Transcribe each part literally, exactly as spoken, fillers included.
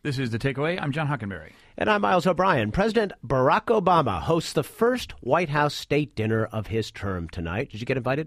This is The Takeaway. I'm John Hockenberry. And I'm Miles O'Brien. President Barack Obama hosts the first White House state dinner of his term tonight. Did you get invited?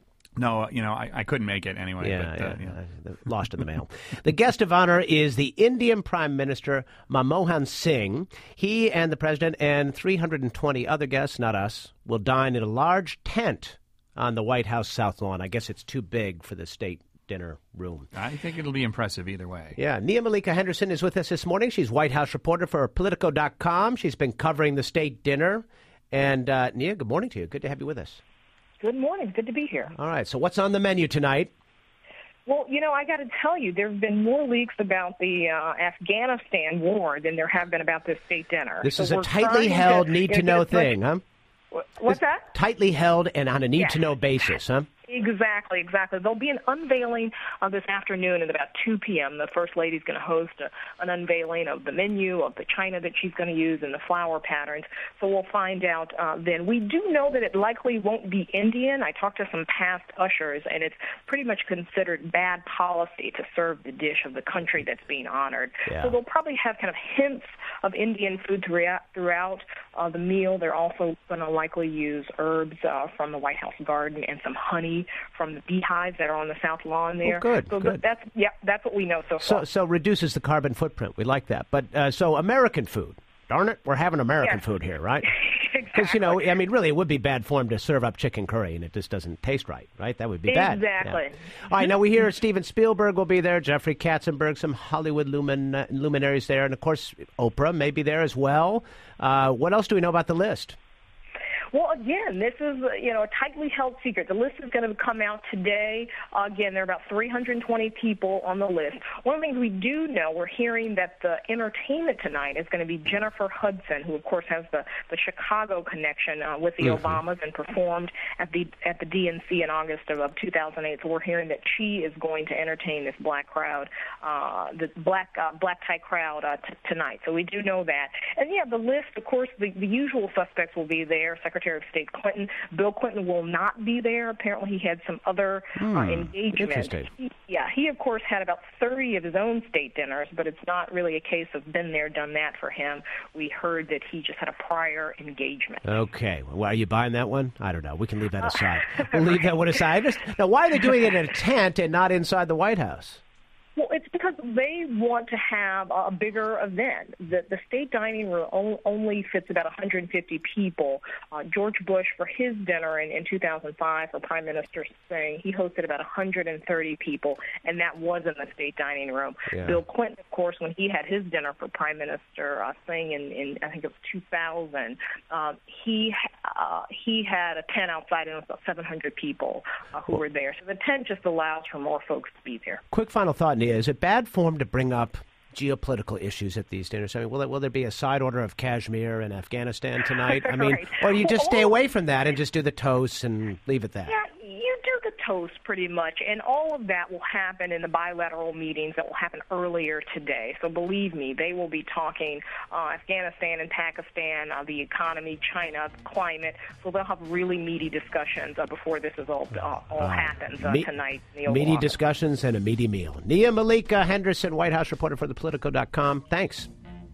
No, you know, I, I couldn't make it anyway. Yeah, but, uh, yeah, yeah. Lost in the mail. The guest of honor is the Indian Prime Minister Manmohan Singh. He and the president and three hundred twenty other guests, not us, will dine in a large tent on the White House South Lawn. I guess it's too big for the state dinner room. I think it'll be impressive either way. Yeah. Nia Malika Henderson is with us this morning. She's White House reporter for Politico dot com. She's been covering the state dinner. And uh, Nia, good morning to you. Good to have you with us. Good morning. Good to be here. All right. So what's on the menu tonight? Well, you know, I got to tell you, there have been more leaks about the uh, Afghanistan war than there have been about this state dinner. This so is a tightly held, need-to-know thing, huh? What's that? Tightly held and on a need-to-know yes. basis, huh? Exactly, exactly. There'll be an unveiling uh, this afternoon at about two p.m. The First Lady's going to host a, an unveiling of the menu, of the china that she's going to use, and the flower patterns. So we'll find out uh, then. We do know that it likely won't be Indian. I talked to some past ushers, and it's pretty much considered bad policy to serve the dish of the country that's being honored. Yeah. So they'll probably have kind of hints of Indian food throughout, throughout uh, the meal. They're also going to likely use herbs uh, from the White House garden and some honey from the beehives that are on the South Lawn there. Oh, good, so good. That's, yeah, that's what we know so So, far. so reduces the carbon footprint. We like that. But uh, so American food. Darn it, we're having American yes. food here, right? Exactly. Because, you know, I mean, really, it would be bad form to serve up chicken curry and it just doesn't taste right, right? That would be bad. Exactly. Yeah. All right, now we hear Steven Spielberg will be there, Jeffrey Katzenberg, some Hollywood lumin, uh, luminaries there, and, of course, Oprah may be there as well. Uh, what else do we know about the list? Well, again, this is, you know, a tightly held secret. The list is going to come out today. Uh, again, there are about three hundred twenty people on the list. One of the things we do know, we're hearing that the entertainment tonight is going to be Jennifer Hudson, who, of course, has the, the Chicago connection uh, with the mm-hmm. Obamas and performed at the at the D N C in August of, of two thousand eight. So we're hearing that she is going to entertain this black crowd, uh, the black uh, black tie crowd uh, t- tonight. So we do know that. And, yeah, the list, of course, the, the usual suspects will be there. Secretary of State Clinton. Bill Clinton will not be there. Apparently he had some other hmm, uh, engagements. He, yeah, he, of course, had about thirty of his own state dinners, but it's not really a case of been there, done that for him. We heard that he just had a prior engagement. Okay. Well, are you buying that one? I don't know. We can leave that aside. We'll leave that one aside. Now, why are they doing it in a tent and not inside the White House? Well, it's because they want to have a bigger event. The, the state dining room only fits about one hundred fifty people. Uh, George Bush, for his dinner in, in two thousand five, for Prime Minister Singh, he hosted about one hundred thirty people, and that was in the state dining room. Yeah. Bill Clinton, of course, when he had his dinner for Prime Minister uh, Singh in, in, I think it was two thousand, uh, he uh, he had a tent outside, and it was about seven hundred people uh, who were there. So the tent just allows for more folks to be there. Quick final thought, Nia. Is it bad form to bring up geopolitical issues at these dinners? I mean, will, it, will there be a side order of Kashmir and Afghanistan tonight? I mean, right. or you just stay well, away from that and just do the toasts and leave it that? Yeah, you do the toast pretty much, and all of that will happen in the bilateral meetings that will happen earlier today. So believe me, they will be talking uh, Afghanistan and Pakistan, uh, the economy, China, climate. So they'll have really meaty discussions uh, before this is all uh, all uh, happens uh, me- tonight. In the Oval meaty Office. discussions and a meaty meal. Nia Malika Henderson, White House reporter for the Politico dot com. Thanks.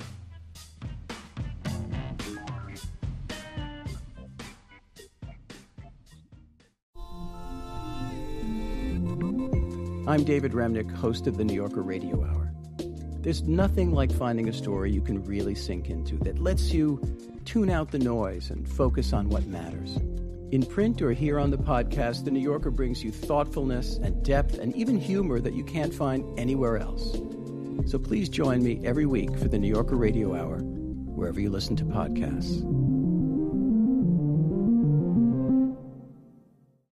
I'm David Remnick, host of the New Yorker Radio Hour. There's nothing like finding a story you can really sink into that lets you tune out the noise and focus on what matters. In print or here on the podcast, The New Yorker brings you thoughtfulness and depth and even humor that you can't find anywhere else. So please join me every week for the New Yorker Radio Hour, wherever you listen to podcasts.